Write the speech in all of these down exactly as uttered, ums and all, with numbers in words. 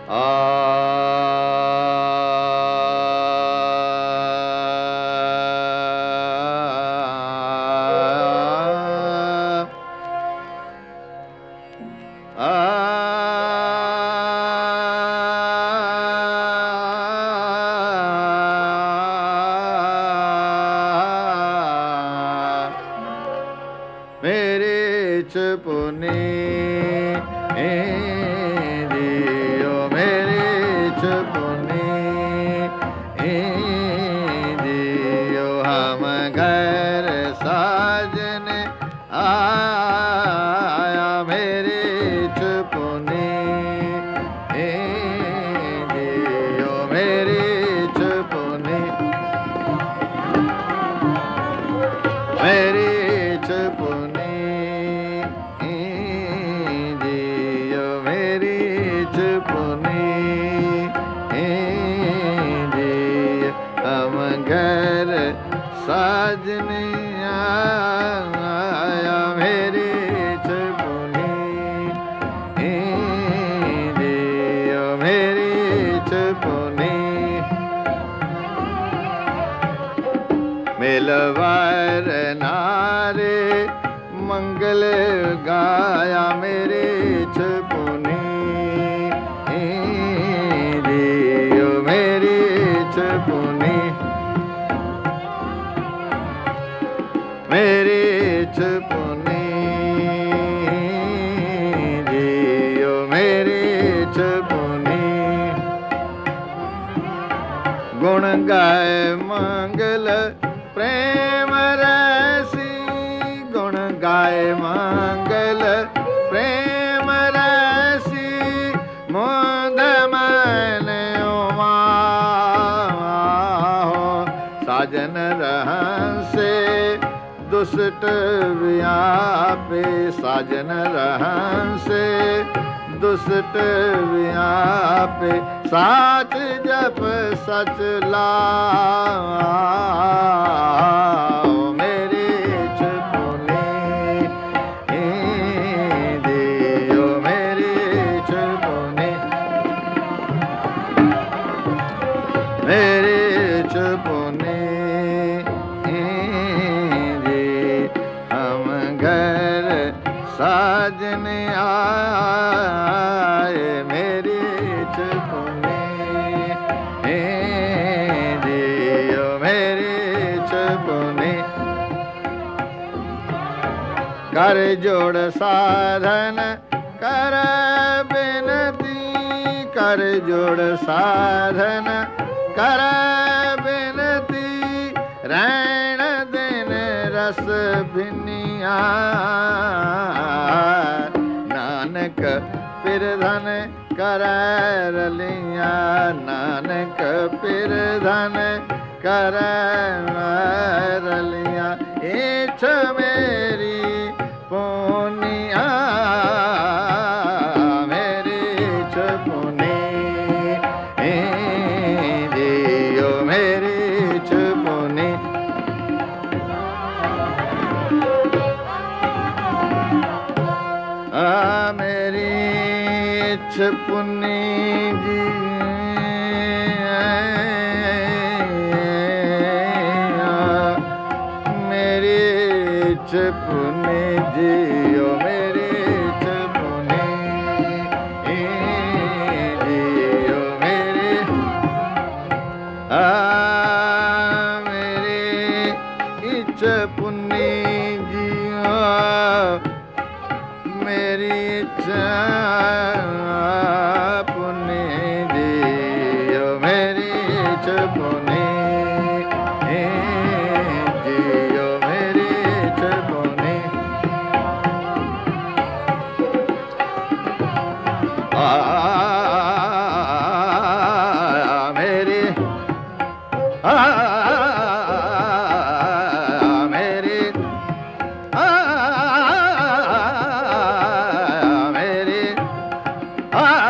मेरे छपुने दियो मेरे छपुने दियो हम घर साजन आया मेरे छपुने दियो मेरे छपुने मेरे छपुने दियो मेरे छपुने दियो हम घर साजने आया मेरे छपुने दियो मेरे छपुने मिलवार नारे मंगल गाया मेरे छपुने दियो मेरे छपुने मेरे छपुने दियो मेरे छपुने गुण गाय मंगल प्रेम रसी गुण गाय मंगल प्रेम रसी मोद मन उमा साजन रहसे दुष्ट व्यापे साजन रहसे दुष्ट व्यापे साच जप सच लाओ मेरे छपुने दियो मेरे छपुने मेरे छपुने हम घर साजने आए मेरे छपुने दियो मेरे छपुने कर जोड़ साधन कर बिनती कर जोड़ साधन कर बिनती रैण दिन रस भिनिया नानक पिरधन कर रलिया नानक पिरधन कर रलिया इछ मेरी पुनिया मेरे छपुने दियो मेरे छपुने आ मेरी छपुने जी मेरे छपुने जियो मेरे छपुने जियो मेरे आ मेरे छपुने जियो मेरी छपुने दियो मेरी छपुने दियो मेरी छपुने आ मेरे आ मेरे आ मेरे आ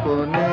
पुनि